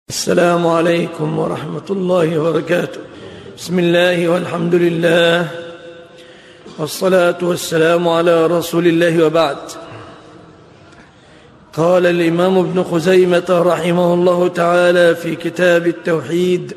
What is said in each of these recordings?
السلام عليكم ورحمة الله وبركاته. بسم الله والحمد لله والصلاة والسلام على رسول الله وبعد. قال الإمام ابن خزيمة رحمه الله تعالى في كتاب التوحيد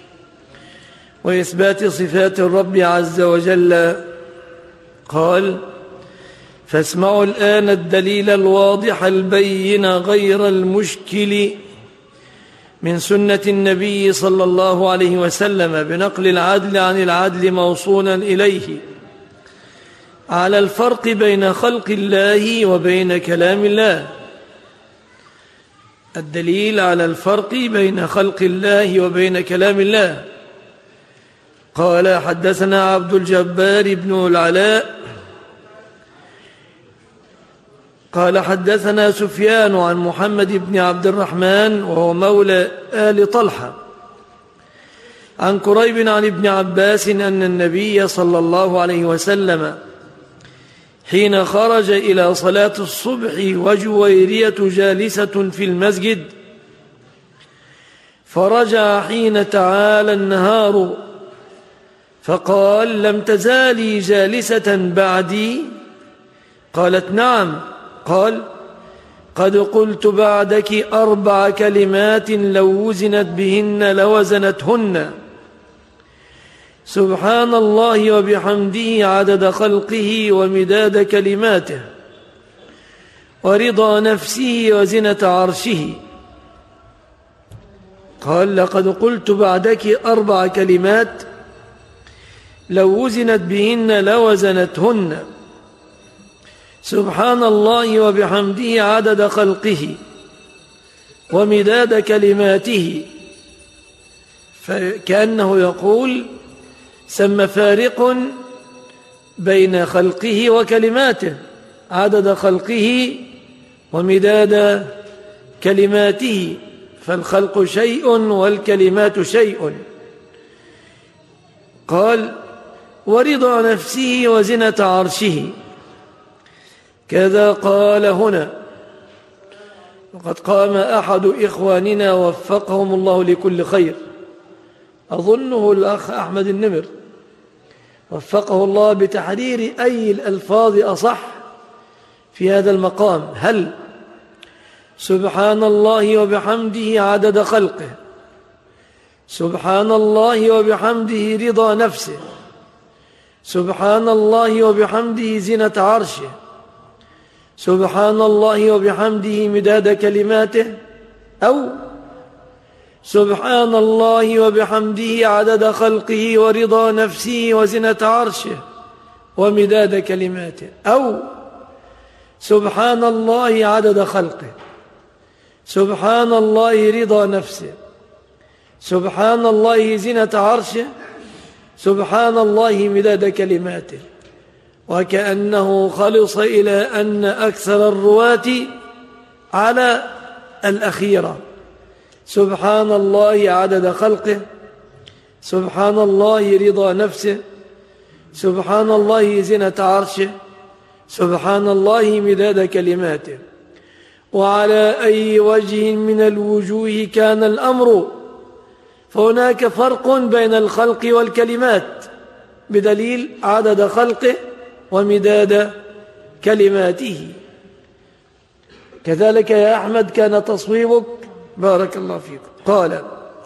وإثبات صفات الرب عز وجل قال: فاسمعوا الآن الدليل الواضح البين غير المشكل من سنة النبي صلى الله عليه وسلم بنقل العدل عن العدل موصولا إليه على الفرق بين خلق الله وبين كلام الله. الدليل على الفرق بين خلق الله وبين كلام الله. قال: حدثنا عبد الجبار بن العلاء قال: حدثنا سفيان عن محمد بن عبد الرحمن وهو مولى آل طلحة عن كريب عن ابن عباس أن النبي صلى الله عليه وسلم حين خرج إلى صلاة الصبح وجويرية جالسة في المسجد فرجع حين تعالى النهار فقال: لم تزالي جالسة بعدي؟ قالت: نعم. قال: قد قلت بعدك 4 كلمات لو وزنت بهن لوزنتهن: سبحان الله وبحمده عدد خلقه ومداد كلماته ورضا نفسه وزنة عرشه. قال: لقد قلت بعدك 4 كلمات لو وزنت بهن لوزنتهن: سبحان الله وبحمده عدد خلقه ومداد كلماته. فكأنه يقول: ثم فارق بين خلقه وكلماته، عدد خلقه ومداد كلماته، فالخلق شيء والكلمات شيء. قال: ورضا نفسه وزنة عرشه. كذا قال هنا. وقد قام أحد إخواننا وفقهم الله لكل خير، أظنه الأخ أحمد النمر، وفقه الله بتحرير أي الألفاظ أصح في هذا المقام. هل سبحان الله وبحمده عدد خلقه، سبحان الله وبحمده رضا نفسه، سبحان الله وبحمده زنة عرشه، سبحان الله وبحمده مداد كلماته، أو سبحان الله وبحمده عدد خلقه ورضا نفسه وزنة عرشه ومداد كلماته، أو سبحان الله عدد خلقه، سبحان الله رضا نفسه، سبحان الله زنة عرشه، سبحان الله مداد كلماته. وكأنه خلص إلى أن أكثر الرواة على الأخيرة: سبحان الله عدد خلقه، سبحان الله رضا نفسه، سبحان الله زنة عرشه، سبحان الله مداد كلماته. وعلى أي وجه من الوجوه كان الأمر فهناك فرق بين الخلق والكلمات بدليل عدد خلقه ومداد كلماته. كذلك يا أحمد كان تصويبك، بارك الله فيك. قال: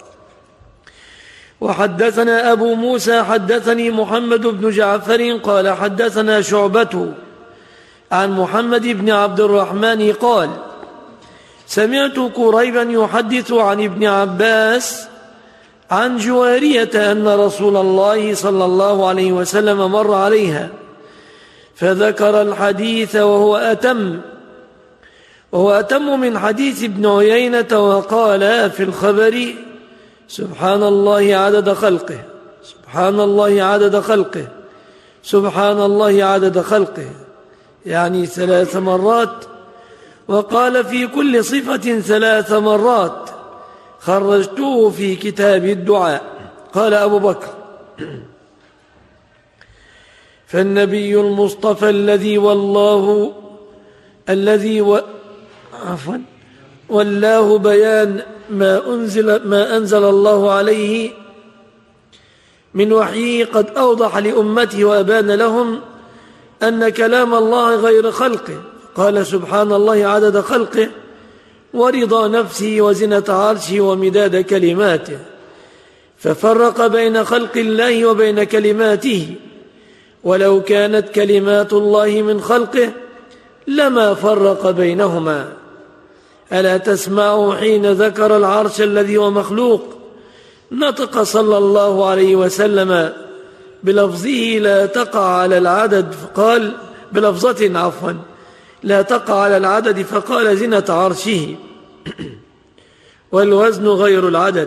وحدثنا أبو موسى حدثني محمد بن جعفر قال: حدثنا شعبة عن محمد بن عبد الرحمن قال: سمعت كريبا يحدث عن ابن عباس عن جوارية أن رسول الله صلى الله عليه وسلم مر عليها فذكر الحديث وهو أتم من حديث ابن عيينة، وقال في الخبر: سبحان الله عدد خلقه، سبحان الله عدد خلقه، سبحان الله عدد خلقه، يعني 3 مرات. وقال في كل صفة 3 مرات. خرجته في كتاب الدعاء. قال أبو بكر: فالنبي المصطفى الذي ولاه بيان ما أنزل الله عليه من وحيه قد أوضح لأمته وأبان لهم أن كلام الله غير خلقه. قال سبحان الله عدد خلقه ورضا نفسه وزنة عرشه ومداد كلماته، ففرق بين خلق الله وبين كلماته، ولو كانت كلمات الله من خلقه لما فرق بينهما. ألا تسمعوا حين ذكر العرش الذي هو مخلوق نطق صلى الله عليه وسلم بلفظه لا تقع على العدد، فقال بلفظة عفوا لا تقع على العدد، فقال زنة عرشه والوزن غير العدد.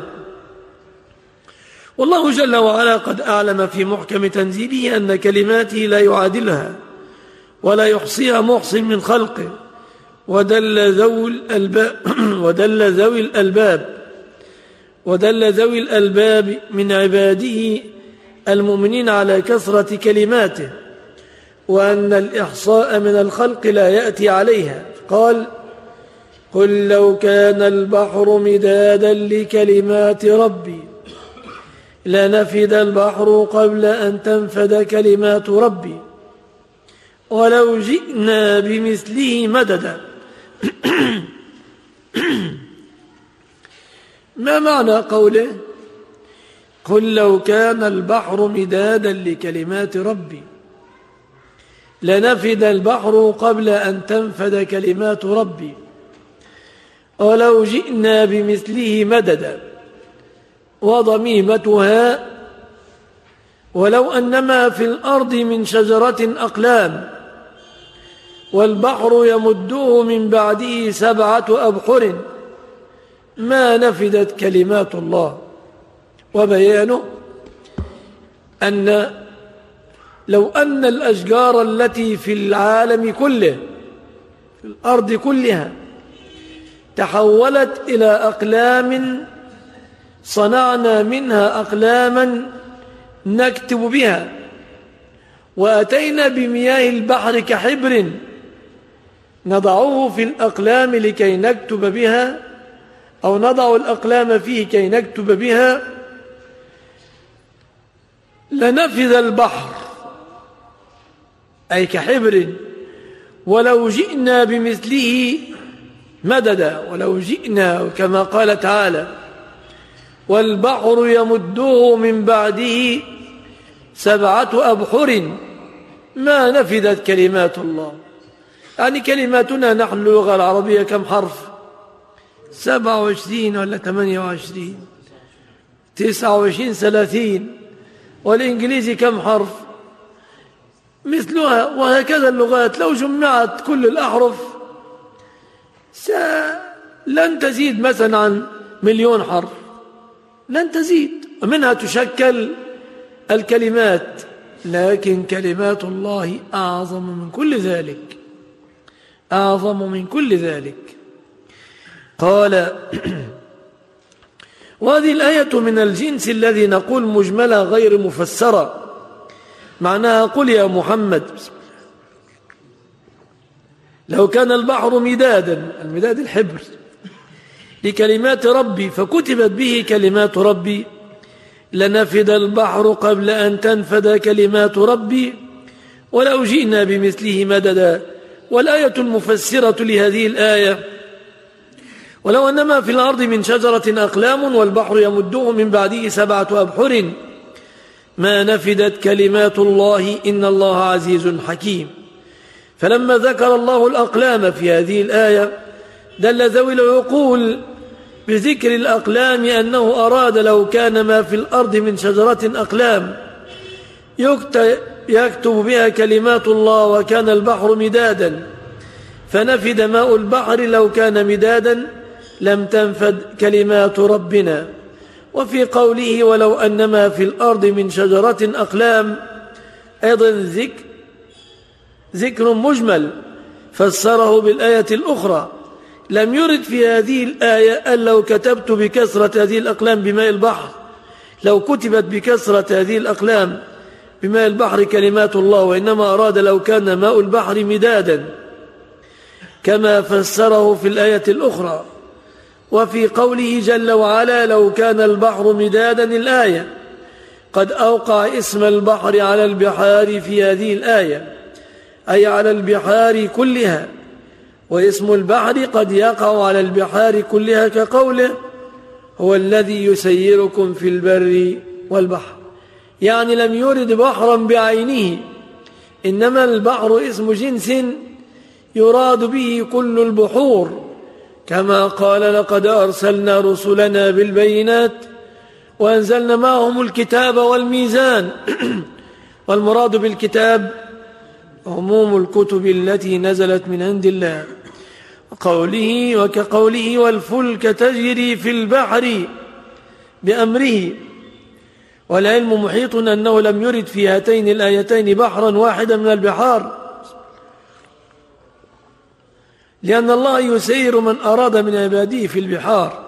والله جل وعلا قد أعلم في محكم تنزيله أن كلماته لا يعادلها ولا يحصيها محصٍ من خلقه، ودل ذوي الألباب من عباده المؤمنين على كثرة كلماته، وأن الإحصاء من الخلق لا يأتي عليها. قال قل لو كان البحر مدادا لكلمات ربي لنفد البحر قبل أن تنفد كلمات ربي ولو جئنا بمثله مددا. ما معنى قوله قل لو كان البحر مدادا لكلمات ربي لنفد البحر قبل أن تنفد كلمات ربي ولو جئنا بمثله مددا؟ وضميمتها ولو أنما في الأرض من شجرة أقلام والبحر يمده من بعده 7 أبحر ما نفدت كلمات الله. وبيانه أن لو أن الأشجار التي في العالم كله في الأرض كلها تحولت إلى أقلام صنعنا منها أقلاما نكتب بها، وأتينا بمياه البحر كحبر نضعه في الأقلام لكي نكتب بها، أو نضع الأقلام فيه كي نكتب بها، لنفذ البحر أي كحبر ولو جئنا بمثله مددا. ولو جئنا كما قال تعالى والبحر يمده من بعده 7 أبحر ما نفذت كلمات الله. يعني كلماتنا نحن اللغة العربية كم حرف؟ 27 ولا 28 29 30. والإنجليزي كم حرف؟ مثلها. وهكذا اللغات لو جمعت كل الأحرف لن تزيد مثلا عن 1,000,000 حرف، لن تزيد، ومنها تشكل الكلمات. لكن كلمات الله أعظم من كل ذلك، أعظم من كل ذلك. قال وهذه الآية من الجنس الذي نقول مجملة غير مفسرة. معناها قل يا محمد لو كان البحر مدادا، المداد الحبر، لكلمات ربي فكتبت به كلمات ربي لنفد البحر قبل أن تنفد كلمات ربي ولو جئنا بمثله مددا. والآية المفسرة لهذه الآية ولو أنما في الأرض من شجرة أقلام والبحر يمده من بعده 7 أبحر ما نفدت كلمات الله إن الله عزيز حكيم. فلما ذكر الله الأقلام في هذه الآية دل ذوي العقول بذكر الأقلام أنه أراد لو كان ما في الأرض من شجرة أقلام يكتب بها كلمات الله وكان البحر مدادا فنفد ماء البحر لو كان مدادا لم تنفد كلمات ربنا. وفي قوله ولو أنما في الأرض من شجرة أقلام أيضا ذكر مجمل فسره بالآية الأخرى. لم يرد في هذه الآية أن لو كتبت بكسرة هذه الأقلام بماء البحر، لو كتبت بكسرة هذه الأقلام بماء البحر كلمات الله، وإنما أراد لو كان ماء البحر مدادا كما فسره في الآية الأخرى. وفي قوله جل وعلا لو كان البحر مدادا الآية قد أوقع اسم البحر على البحار في هذه الآية أي على البحار كلها، واسم البحر قد يقع على البحار كلها كقوله هو الذي يسيركم في البر والبحر، يعني لم يرد بحرا بعينه، إنما البحر اسم جنس يراد به كل البحور، كما قال لقد أرسلنا رسلنا بالبينات وأنزلنا معهم الكتاب والميزان والمراد بالكتاب عموم الكتب التي نزلت من عند الله، وكقوله والفلك تجري في البحر بأمره. والعلم محيط أنه لم يرد في هاتين الآيتين بحرا واحدا من البحار، لأن الله يسير من أراد من عباده في البحار،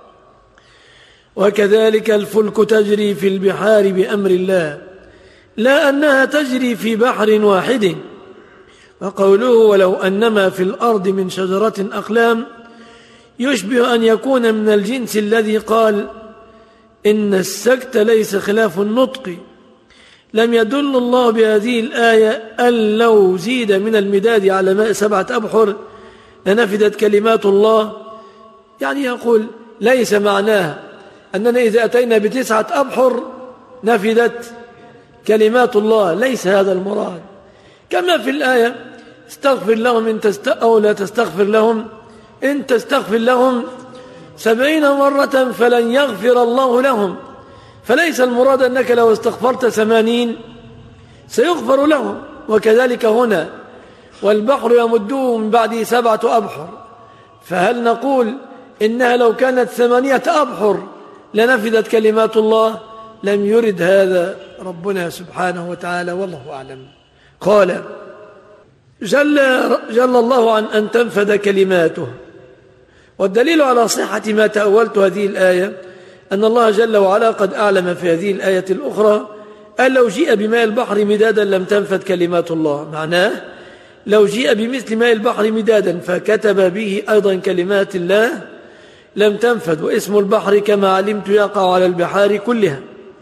وكذلك الفلك تجري في البحار بأمر الله لا أنها تجري في بحر واحد. وقوله ولو أنما في الأرض من شجرة أقلام يشبه أن يكون من الجنس الذي قال إن السكت ليس خلاف النطق. لم يدل الله بهذه الآية أن لو زيد من المداد على ماء 7 أبحر لنفدت كلمات الله، يعني يقول ليس معناها أننا إذا أتينا ب9 أبحر نفدت كلمات الله، ليس هذا المراد. كما في الآية استغفر لهم أو لا تستغفر لهم إن تستغفر لهم 70 مرة فلن يغفر الله لهم، فليس المراد أنك لو استغفرت 80 سيغفر لهم. وكذلك هنا والبحر يمده من بعده 7 أبحر، فهل نقول إنها لو كانت 8 أبحر لنفذت كلمات الله؟ لم يرد هذا ربنا سبحانه وتعالى، والله أعلم. قال جل الله عن أن تنفذ كلماته. والدليل على صحة ما تأولت هذه الآية أن الله جل وعلا قد أعلم في هذه الآية الأخرى أن لو جيء بماء البحر مدادا لم تنفذ كلمات الله، معناه لو جيء بمثل ماء البحر مدادا فكتب به أيضا كلمات الله لم تنفذ. واسم البحر كما علمت يقع على البحار كلها،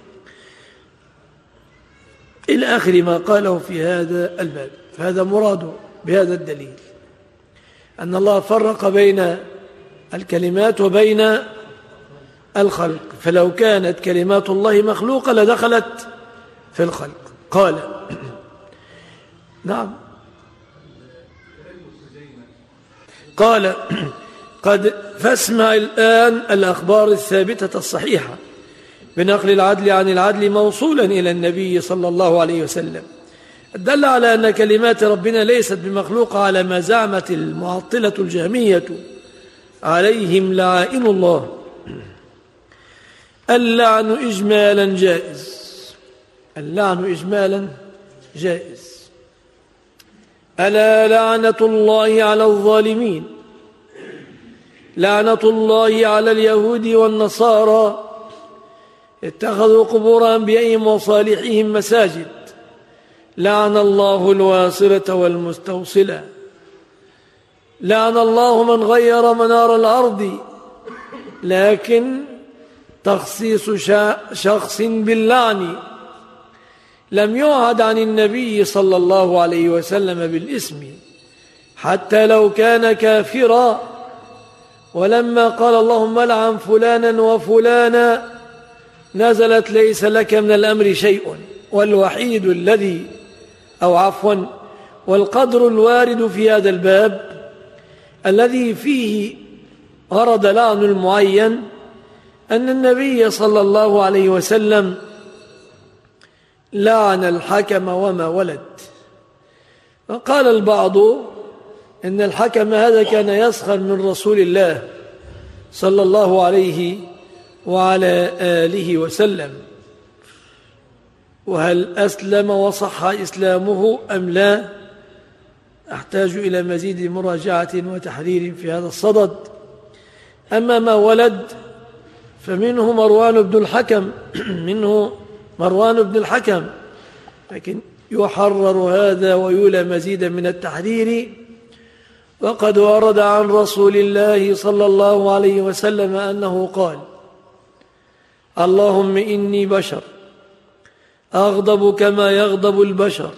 إلى آخر ما قاله في هذا الباب. فهذا مراده بهذا الدليل أن الله فرق بين الكلمات وبين الخلق، فلو كانت كلمات الله مخلوقة لدخلت في الخلق. قال نعم قال قد فاسمع الآن الأخبار الثابتة الصحيحة بنقل العدل عن العدل موصولا إلى النبي صلى الله عليه وسلم، دل على أن كلمات ربنا ليست بمخلوقة على ما زعمت المعطلة الجهمية عليهم لعائن الله. اللعن إجمالا جائز، اللعن إجمالا جائز. ألا لعنة الله على الظالمين، لعنة الله على اليهود والنصارى اتخذوا قبور أنبيائهم وصالحهم مساجد، لعن الله الواصلة والمستوصلة، لعن الله من غير منار الأرض. لكن تخصيص شخص باللعن لم يعهد عن النبي صلى الله عليه وسلم بالاسم حتى لو كان كافرا. ولما قال اللهم لعن فلانا وفلانا نزلت ليس لك من الأمر شيء. والوحيد الذي والقدر الوارد في هذا الباب الذي فيه ورد لعن المعين أن النبي صلى الله عليه وسلم لعن الحكم وما ولد. وقال البعض إن الحكم هذا كان يسخر من رسول الله صلى الله عليه وعلى آله وسلم، وهل أسلم وصح إسلامه أم لا؟ أحتاج إلى مزيد مراجعة وتحرير في هذا الصدد. أما ما ولد فمنه مروان بن الحكم لكن يحرر هذا ويولى مزيدا من التحرير. وقد ورد عن رسول الله صلى الله عليه وسلم أنه قال: اللهم إني بشر أغضب كما يغضب البشر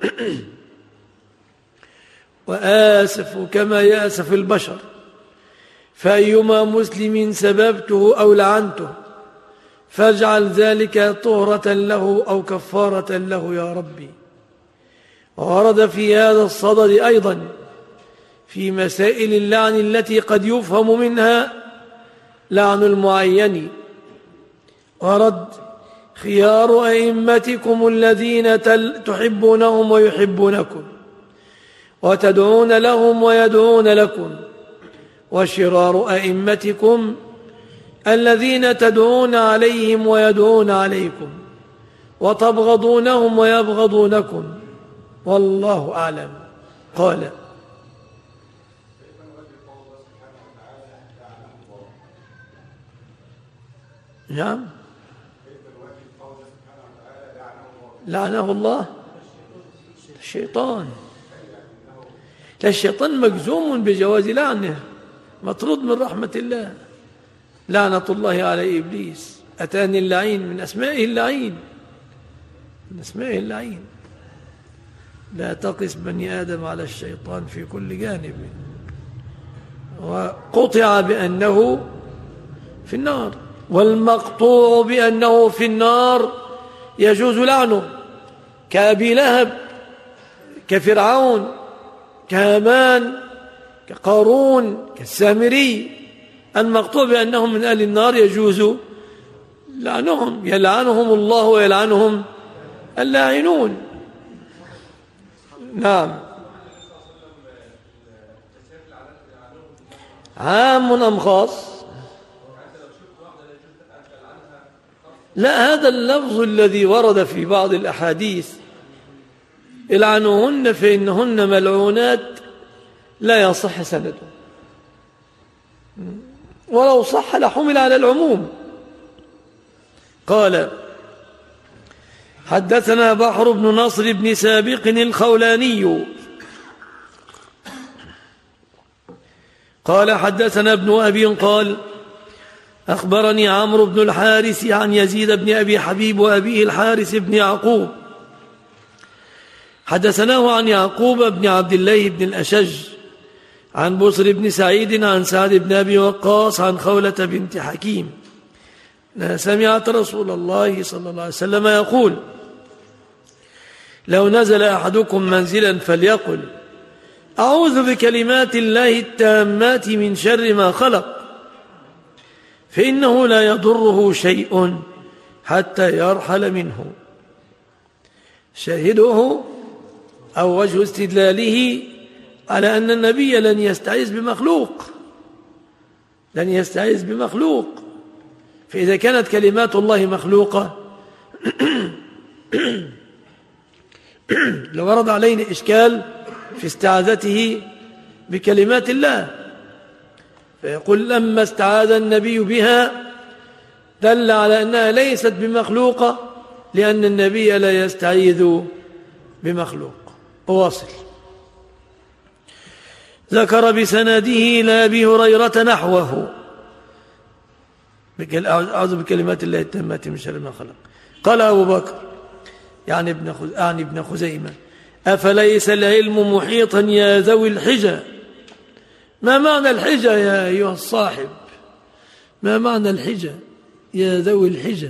وآسف كما يأسف البشر، فأيما مسلم سببته أو لعنته فاجعل ذلك طهرة له أو كفارة له يا ربي. وورد في هذا الصدد أيضا في مسائل اللعن التي قد يفهم منها لعن المعين، ورد: خيار أئمتكم الذين تحبونهم ويحبونكم وتدعون لهم ويدعون لكم، وشرار أئمتكم الذين تدعون عليهم ويدعون عليكم وتبغضونهم ويبغضونكم، والله أعلم. قال: نعم، لعنه الله الشيطان. لا، الشيطان مجزوم بجواز لعنه، مطرود من رحمة الله. لعنة الله على إبليس، أتاني اللعين، من أسمائه اللعين، من أسمائه اللعين. لا تقس بني آدم على الشيطان في كل جانب. وقطع بأنه في النار، والمقطوع بأنه في النار يجوز لعنه، كأبي لهب، كفرعون، كهامان، كقارون، كالسامري. المقطوع بأنهم من أهل النار يجوز لعنهم، يلعنهم الله ويلعنهم اللاعنون. نعم. عام أم خاص؟ لا، هذا اللفظ الذي ورد في بعض الأحاديث: العنوهن فإنهن ملعونات، لا يصح سنده، ولو صح لحمل على العموم. قال: حدثنا بحر بن نصر بن سابق الخولاني قال: حدثنا ابن أبي قال: أخبرني عمرو بن الحارث عن يزيد بن أبي حبيب وأبيه الحارث بن يعقوب، حدثناه عن يعقوب بن عبد الله بن الأشج عن بصر بن سعيد عن سعد بن أبي وقاص عن خولة بنت حكيم سمعت رسول الله صلى الله عليه وسلم يقول: لو نزل أحدكم منزلا فليقل: أعوذ بكلمات الله التامات من شر ما خلق، فإنه لا يضره شيء حتى يرحل منه. شاهده أو وجه استدلاله على أن النبي لن يستعيذ بمخلوق، لن يستعيذ بمخلوق. فإذا كانت كلمات الله مخلوقة لورد علينا إشكال في استعاذته بكلمات الله، فيقول: لما استعاذ النبي بها دل على أنها ليست بمخلوقة، لأن النبي لا يستعيذ بمخلوق. واصل. ذكر بسنده إلى أبي هريرة نحوه: أعوذ بكلمات الله التامات من شر ما خلق. قال أبو بكر يعني ابن خزيمة: أفليس العلم محيطا يا ذوي الحجى؟ ما معنى الحجى يا أيها الصاحب؟ ما معنى الحجى يا ذوي الحجى؟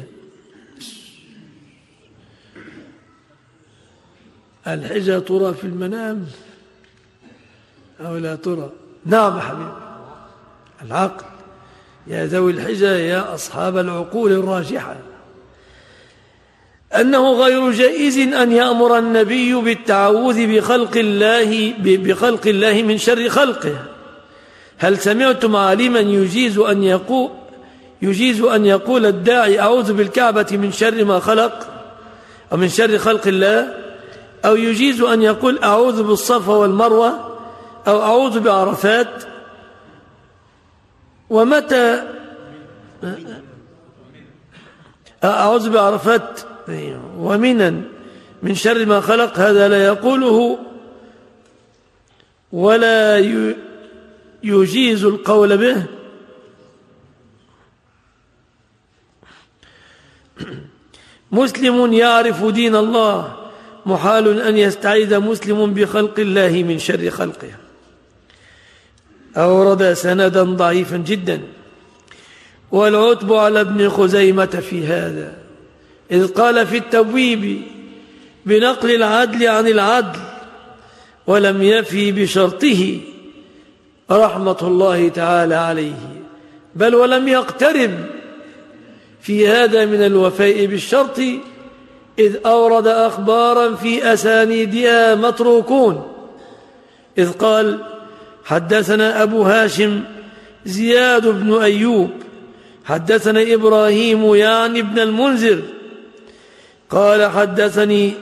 الحجى ترى في المنام أو لا ترى؟ نعم حبيبي، العقل. يا ذوي الحجى يا أصحاب العقول الراجحة. أنه غير جائز أن يأمر النبي بالتعوذ بخلق الله من شر خلقه. هل سمعتم عالما يجيز أن يقول الداعي: أعوذ بالكعبة من شر ما خلق، أو من شر خلق الله، أو يجيز أن يقول: أعوذ بالصفا والمروة، أو أعوذ بعرفات؟ ومتى أعوذ بعرفات ومنا من شر ما خلق، هذا لا يقوله ولا يجيز القول به مسلم يعرف دين الله محال أن يستعيذ مسلم بخلق الله من شر خلقه. أورد سندا ضعيفا جدا، والعتب على ابن خزيمة في هذا، إذ قال في التبويب بنقل العدل عن العدل ولم يفي بشرطه رحمة الله تعالى عليه، بل ولم يقترب في هذا من الوفاء بالشرط، إذ أورد أخبارا في أسانيدها متروكون، إذ قال حدثنا أبو هاشم زياد بن أيوب حدثنا إبراهيم يعني ابن المنذر قال حدثني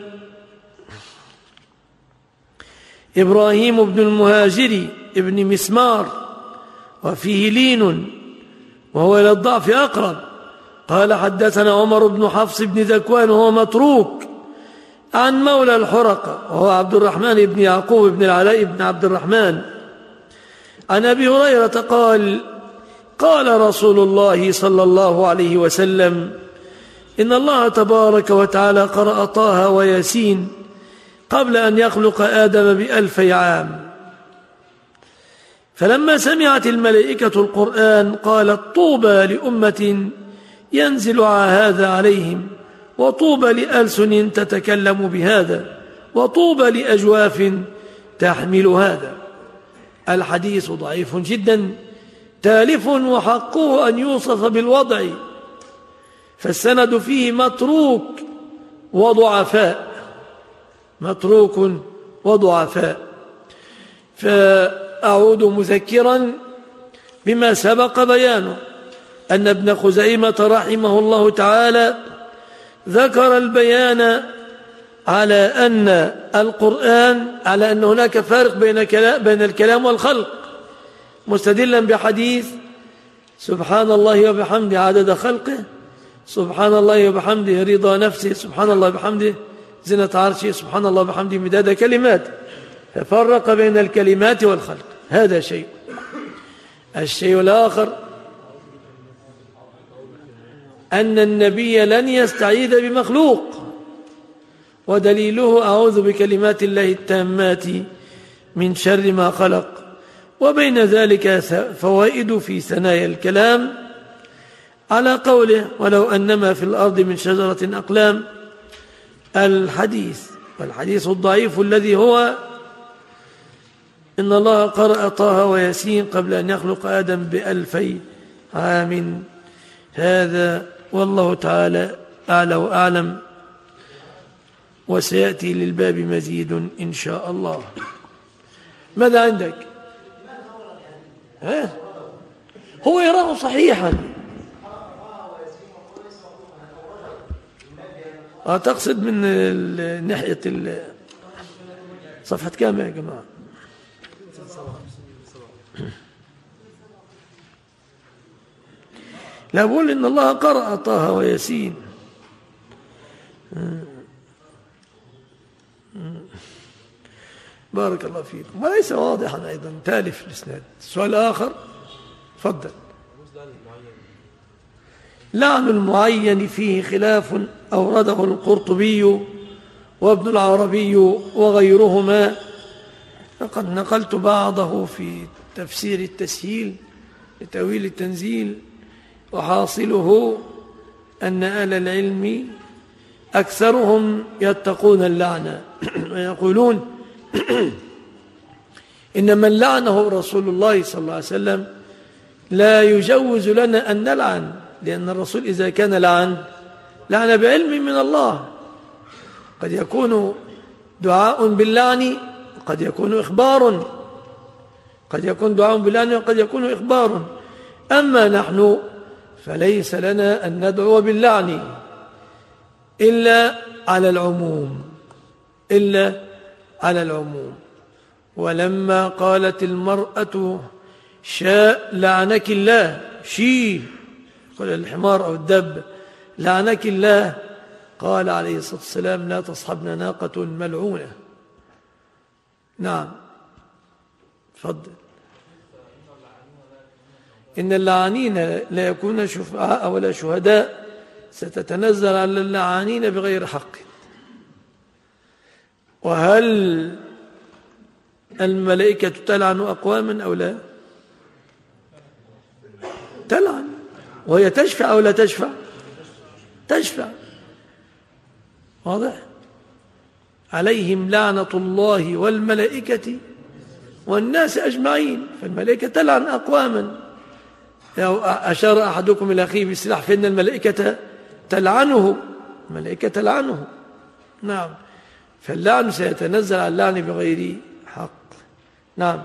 إبراهيم بن المهاجر ابن مسمار وفيه لين وهو إلى الضعف أقرب، قال حدثنا عمر بن حفص بن ذكوان وهو متروك عن مولى الحرقة وهو عبد الرحمن بن يعقوب بن العلاء بن عبد الرحمن عن أبي هريرة قال قال رسول الله صلى الله عليه وسلم إن الله تبارك وتعالى قرأ طه وياسين قبل أن يخلق آدم ب2000 عام، فلما سمعت الملائكة القرآن قالت طوبى لأمة ينزل هذا عليهم، وطوبى لألسن تتكلم بهذا، وطوبى لأجواف تحمل هذا. الحديث ضعيف جدا تالف وحقه أن يوصف بالوضع، فالسند فيه متروك وضعفاء. فأعود مذكرا بما سبق بيانه أن ابن خزيمة رحمه الله تعالى ذكر البيان على أن القرآن على أن هناك فارق بين الكلام والخلق، مستدلا بحديث سبحان الله وبحمده عدد خلقه، سبحان الله وبحمده رضا نفسه، سبحان الله وبحمده زنة عرشه، سبحان الله وبحمده مداد كلماته، ففرق بين الكلمات والخلق. هذا شيء. الشيء الآخر أن النبي لن يستعيذ بمخلوق، ودليله أعوذ بكلمات الله التامات من شر ما خلق. وبين ذلك فوائد في ثنايا الكلام على قوله ولو أنما في الأرض من شجرة أقلام، والحديث الضعيف الذي هو إن الله قرأ طه وياسين قبل أن يخلق آدم ب2000 عام. هذا والله تعالى أعلى وأعلم، وسيأتي للباب مزيد إن شاء الله. ماذا عندك؟ هو يراه صحيحا. تقصد من ناحية صفحة كام يا جماعة؟ لا، بقول إن الله قرأ طه وياسين. بارك الله فيكم. وليس واضحا أيضا تالف الإسناد. السؤال الآخر تفضل. لعن المعين فيه خلاف أورده القرطبي وابن العربي وغيرهما، لقد نقلت بعضه في تفسير التسهيل لتأويل التنزيل، وحاصله أن أهل العلم أكثرهم يتقون اللعنة ويقولون إن من لعنه رسول الله صلى الله عليه وسلم لا يجوز لنا أن نلعن، لأن الرسول إذا كان لعن بعلم من الله، قد يكون دعاء باللعن وقد يكون إخبار، قد يكون دعاء باللعن وقد يكون إخبار. أما نحن فليس لنا أن ندعو باللعن إلا على العموم. ولما قالت المرأة شاء لعنك الله، قال الحمار أو الدب لعنك الله، قال عليه الصلاة والسلام لا تصحبنا ناقة ملعونة. نعم. تفضل. إن اللعانين لا يكون شفعاء ولا شهداء، ستتنزل على اللعانين بغير حق. وهل الملائكة تلعن أقواما أو لا؟ تلعن. وهي تشفع أو لا تشفع؟ تشفع. واضح؟ عليهم لعنة الله والملائكة والناس أجمعين. فالملائكة تلعن أقواما. لو أشار أحدكم إلى أخيه بالسلاح فإن الملائكة تلعنه. الملائكة تلعنه. نعم. فاللعن سيتنزل على اللعن بغير حق. نعم.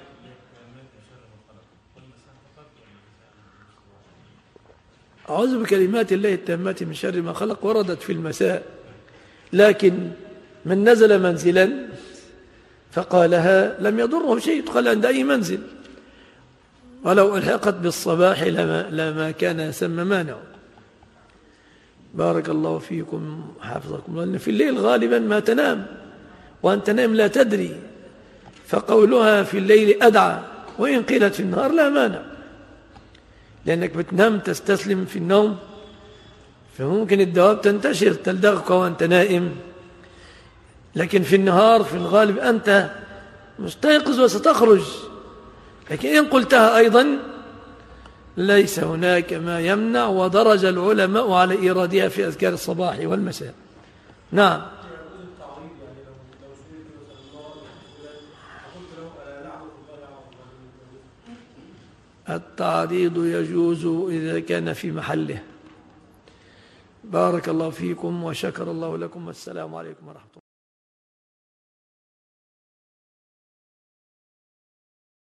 أعوذ بكلمات الله التامات من شر ما خلق وردت في المساء، لكن من نزل منزلا فقالها لم يضره شيء، تقال عند أي منزل، ولو ألحقت بالصباح لما كان ثم مانع. بارك الله فيكم حافظكم الله. لأن في الليل غالبا ما تنام، وأن تنام لا تدري، فقولها في الليل أدعى، وإن قيلت في النهار لا مانع، لأنك بتنام تستسلم في النوم، فممكن الدواب تنتشر تلدغك وأنت نائم، لكن في النهار في الغالب أنت مستيقظ وستخرج. لكن إن قلتها أيضا ليس هناك ما يمنع، ودرج العلماء على إيرادها في أذكار الصباح والمساء. نعم. التعريض يجوز إذا كان في محله. بارك الله فيكم وشكر الله لكم، والسلام عليكم ورحمة الله.